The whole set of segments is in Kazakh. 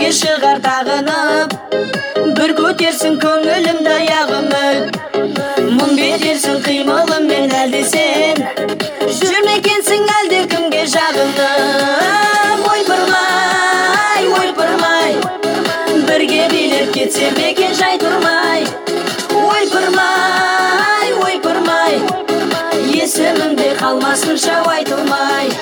шығар тағынып, бір көтерсін көңілімді аяғымып. Мұң бетерсін қимылыммен әлде сен жүрмекенсің әлде кімге жағынып. Ойпырмай, бірге билеп кетсем екен жай тұрмай. Ойпырмай, есімімде қалмасынша айтылмай.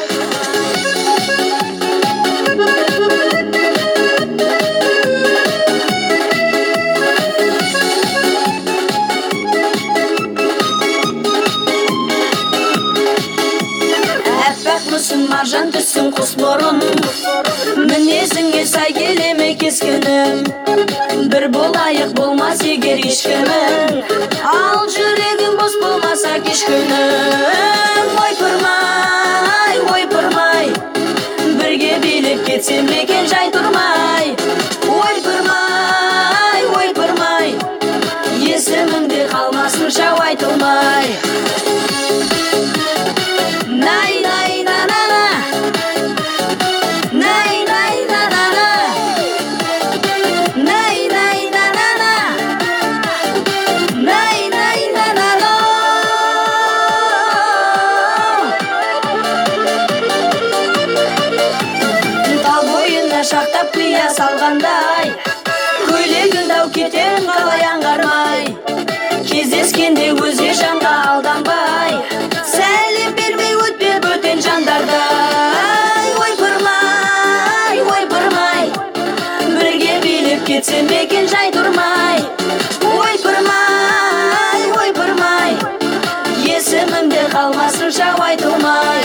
Маржан түссін құс бұрын, мінезіңе сай келеме кескінім. Бір болайық болмас егер ешкімің, ал жүрегім бос болмаса кеш күнім. Ойпырмай, бірге билеп кетсем екен жай тұрмай. Ойпырмай, есіміңде қалмасынша айтылмай. Шақтап қия салғандай, көйлегін дау кетерін қалай аңғармай. Кездескенде өзге жанға алданбай, сәлем бермей өтпе бөтен жандардай. Ойпырмай, бірге билеп кетсем екен жай тұрмай. Ойпырмай, есімімде қалмасынша айтылмай.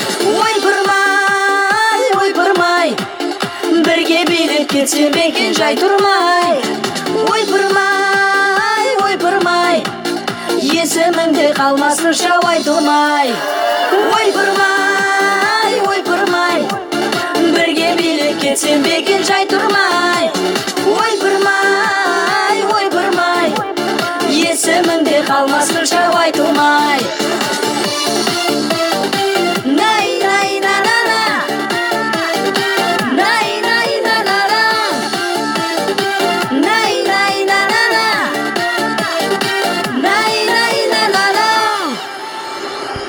Ойпырмай, бірге билеп кетсем екен жай тұрмай. Ойпырмай, есіміңде қалмасынша айтылмай.